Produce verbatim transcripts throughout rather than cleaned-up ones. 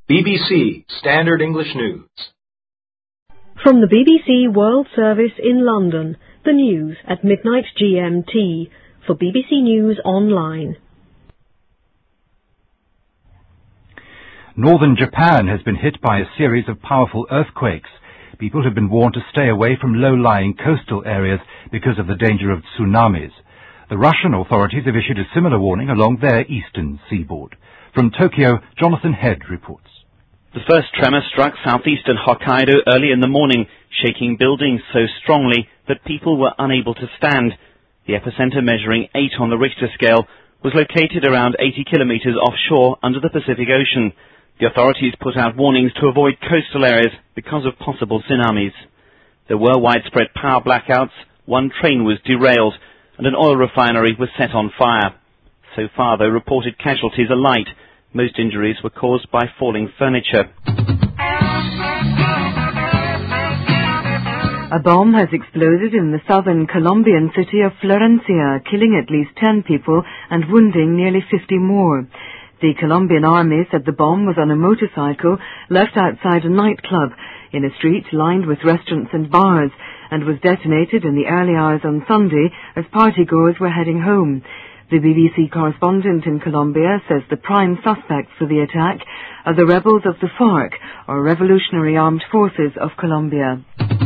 B B C Standard English News. From the B B C World Service in London, the news at midnight G M T for B B C News Online. Northern Japan has been hit by a series of powerful earthquakes. People have been warned to stay away from low-lying coastal areas because of the danger of tsunamis. The Russian authorities have issued a similar warning along their eastern seaboard. From Tokyo, Jonathan Head reports. The first tremor struck southeastern Hokkaido early in the morning, shaking buildings so strongly that people were unable to stand. The epicenter, measuring eight on the Richter scale, was located around eighty kilometers offshore under the Pacific Ocean. The authorities put out warnings to avoid coastal areas because of possible tsunamis. There were widespread power blackouts, one train was derailed, and an oil refinery was set on fire. So far, though, reported casualties are light. Most injuries were caused by falling furniture. A bomb has exploded in the southern Colombian city of Florencia, killing at least ten people and wounding nearly fifty more. The Colombian army said the bomb was on a motorcycle left outside a nightclub in a street lined with restaurants and bars and was detonated in the early hours on Sunday as partygoers were heading home. The B B C correspondent in Colombia says the prime suspects for the attack are the rebels of the FARC, or Revolutionary Armed Forces of Colombia.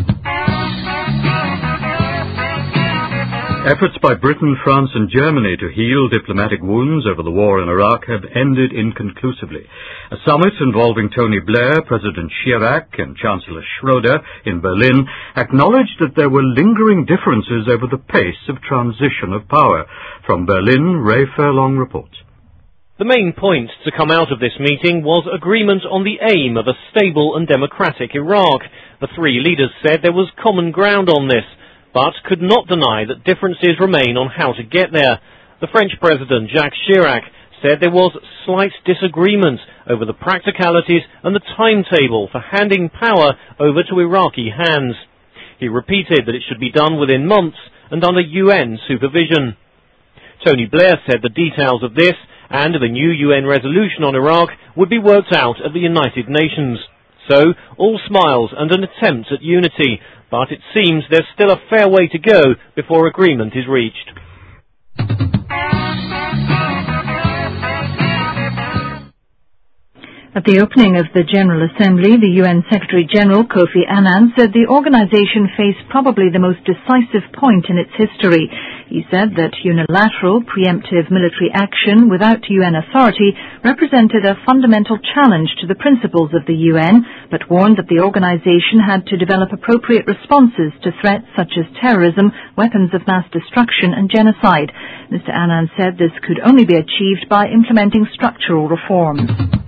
Efforts by Britain, France and Germany to heal diplomatic wounds over the war in Iraq have ended inconclusively. A summit involving Tony Blair, President Chirac and Chancellor Schroeder in Berlin acknowledged that there were lingering differences over the pace of transition of power. From Berlin, Ray Furlong reports. The main point to come out of this meeting was agreement on the aim of a stable and democratic Iraq. The three leaders said there was common ground on this, but could not deny that differences remain on how to get there. The French President Jacques Chirac said there was slight disagreement over the practicalities and the timetable for handing power over to Iraqi hands. He repeated that it should be done within months and under U N supervision. Tony Blair said the details of this and the new U N resolution on Iraq would be worked out at the United Nations. So, all smiles and an attempt at unity, but it seems there's still a fair way to go before agreement is reached. At the opening of the General Assembly, the U N Secretary-General Kofi Annan said the organization faced probably the most decisive point in its history. He said that unilateral, preemptive military action without U N authority represented a fundamental challenge to the principles of the U N, but warned that the organization had to develop appropriate responses to threats such as terrorism, weapons of mass destruction and genocide. Mister Annan said this could only be achieved by implementing structural reforms.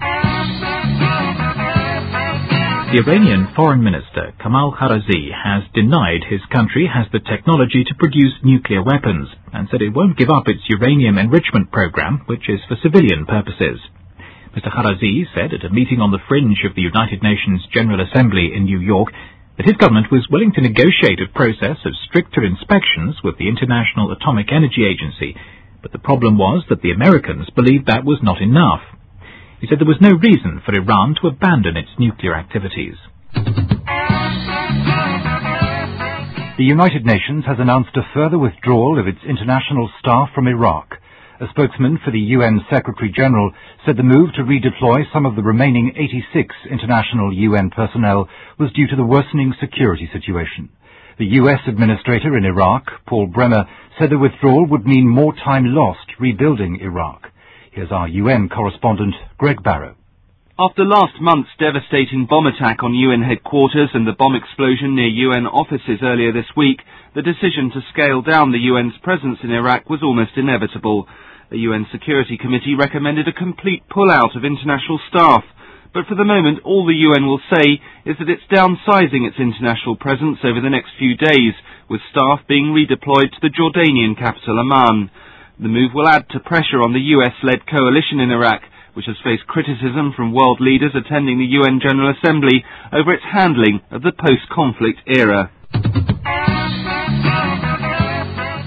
The Iranian Foreign Minister Kamal Kharrazi has denied his country has the technology to produce nuclear weapons and said it won't give up its uranium enrichment program, which is for civilian purposes. Mister Kharrazi said at a meeting on the fringe of the United Nations General Assembly in New York that his government was willing to negotiate a process of stricter inspections with the International Atomic Energy Agency, but the problem was that the Americans believed that was not enough. He said there was no reason for Iran to abandon its nuclear activities. The United Nations has announced a further withdrawal of its international staff from Iraq. A spokesman for the U N Secretary-General said the move to redeploy some of the remaining eighty-six international U N personnel was due to the worsening security situation. The U S Administrator in Iraq, Paul Bremer, said the withdrawal would mean more time lost rebuilding Iraq. Here's our U N correspondent, Greg Barrow. After last month's devastating bomb attack on U N headquarters and the bomb explosion near U N offices earlier this week, the decision to scale down the U N's presence in Iraq was almost inevitable. The U N Security Committee recommended a complete pull-out of international staff, but for the moment all the U N will say is that it's downsizing its international presence over the next few days, with staff being redeployed to the Jordanian capital Amman. The move will add to pressure on the U S-led coalition in Iraq, which has faced criticism from world leaders attending the U N General Assembly over its handling of the post-conflict era.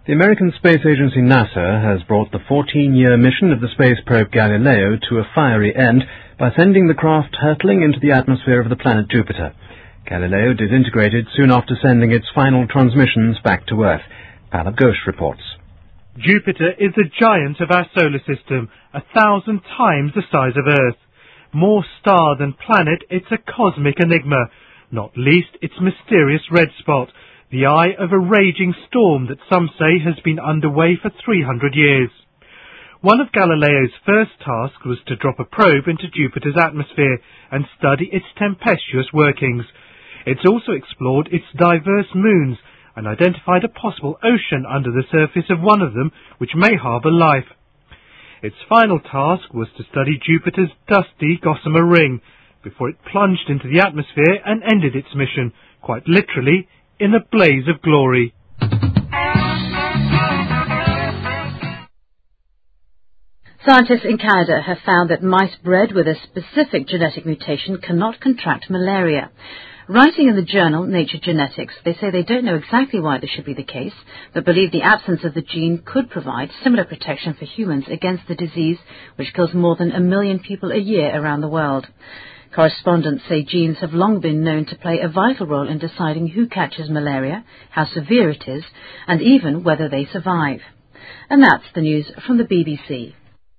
The American space agency NASA has brought the fourteen-year mission of the space probe Galileo to a fiery end by sending the craft hurtling into the atmosphere of the planet Jupiter. Galileo disintegrated soon after sending its final transmissions back to Earth. Pallab Ghosh reports. Jupiter is a giant of our solar system, a thousand times the size of Earth. More star than planet, it's a cosmic enigma, not least its mysterious red spot, the eye of a raging storm that some say has been underway for three hundred years. One of Galileo's first tasks was to drop a probe into Jupiter's atmosphere and study its tempestuous workings. It's also explored its diverse moons and identified a possible ocean under the surface of one of them which may harbour life. Its final task was to study Jupiter's dusty Gossamer Ring before it plunged into the atmosphere and ended its mission, quite literally, in a blaze of glory. Scientists in Canada have found that mice bred with a specific genetic mutation cannot contract malaria. Writing in the journal Nature Genetics, they say they don't know exactly why this should be the case, but believe the absence of the gene could provide similar protection for humans against the disease which kills more than a million people a year around the world. Correspondents say genes have long been known to play a vital role in deciding who catches malaria, how severe it is, and even whether they survive. And that's the news from the B B C.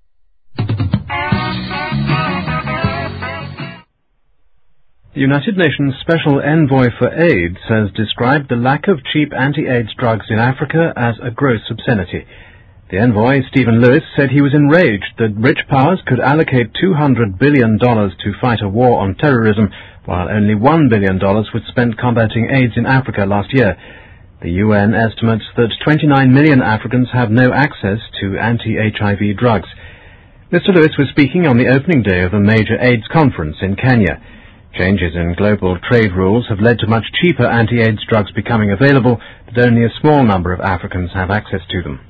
The United Nations Special Envoy for AIDS has described the lack of cheap anti-AIDS drugs in Africa as a gross obscenity. The envoy, Stephen Lewis, said he was enraged that rich powers could allocate two hundred billion dollars to fight a war on terrorism, while only one billion dollars was spent combating AIDS in Africa last year. The U N estimates that twenty-nine million Africans have no access to anti-H I V drugs. Mister Lewis was speaking on the opening day of a major AIDS conference in Kenya. Changes in global trade rules have led to much cheaper anti-AIDS drugs becoming available, but only a small number of Africans have access to them.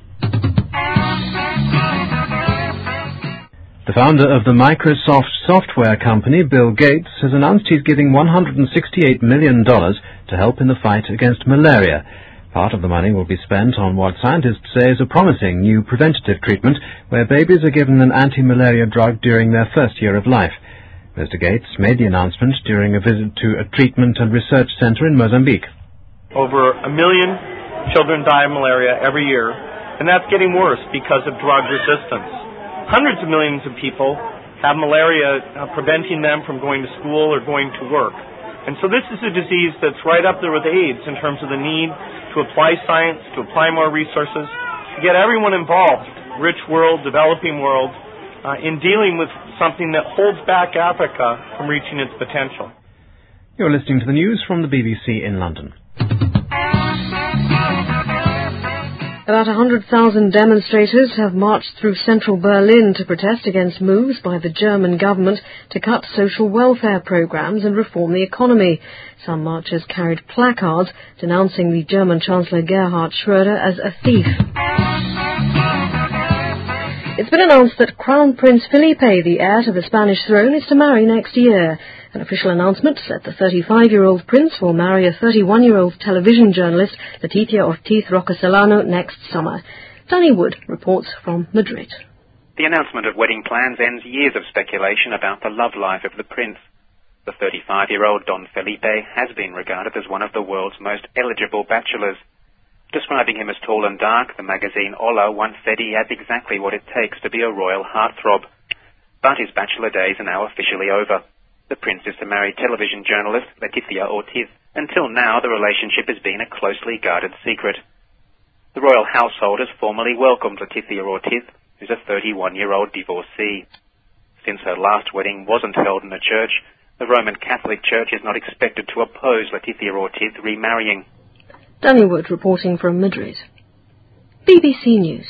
The founder of the Microsoft software company, Bill Gates, has announced he's giving one hundred sixty-eight million dollars to help in the fight against malaria. Part of the money will be spent on what scientists say is a promising new preventative treatment where babies are given an anti-malaria drug during their first year of life. Mister Gates made the announcement during a visit to a treatment and research center in Mozambique. Over a million children die of malaria every year, and that's getting worse because of drug resistance. Hundreds of millions of people have malaria uh, preventing them from going to school or going to work. And so this is a disease that's right up there with AIDS in terms of the need to apply science, to apply more resources, to get everyone involved, rich world, developing world, uh, in dealing with something that holds back Africa from reaching its potential. You're listening to the news from the B B C in London. About one hundred thousand demonstrators have marched through central Berlin to protest against moves by the German government to cut social welfare programs and reform the economy. Some marchers carried placards denouncing the German Chancellor Gerhard Schröder as a thief. It's been announced that Crown Prince Felipe, the heir to the Spanish throne, is to marry next year. An official announcement said the thirty-five-year-old prince will marry a thirty-one-year-old television journalist, Leticia Ortiz Roca Solano, next summer. Danny Wood reports from Madrid. The announcement of wedding plans ends years of speculation about the love life of the prince. The thirty-five-year-old Don Felipe has been regarded as one of the world's most eligible bachelors. Describing him as tall and dark, the magazine Hola once said he has exactly what it takes to be a royal heartthrob. But his bachelor days are now officially over. The prince is to marry television journalist Leticia Ortiz. Until now, the relationship has been a closely guarded secret. The royal household has formally welcomed Leticia Ortiz, who's a thirty-one-year-old divorcee. Since her last wedding wasn't held in a church, the Roman Catholic Church is not expected to oppose Leticia Ortiz remarrying. Danny Wood reporting from Madrid. B B C News.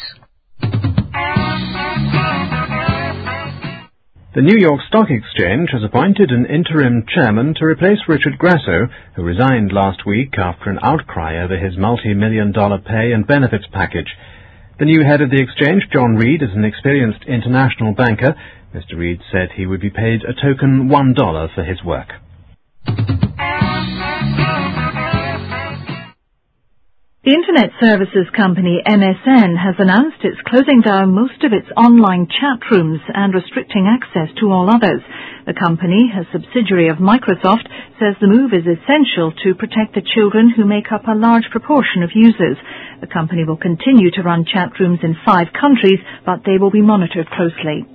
The New York Stock Exchange has appointed an interim chairman to replace Richard Grasso, who resigned last week after an outcry over his multi-million dollar pay and benefits package. The new head of the exchange, John Reed, is an experienced international banker. Mister Reed said he would be paid a token one dollar for his work. The Internet services company M S N has announced it's closing down most of its online chat rooms and restricting access to all others. The company, a subsidiary of Microsoft, says the move is essential to protect the children who make up a large proportion of users. The company will continue to run chat rooms in five countries, but they will be monitored closely.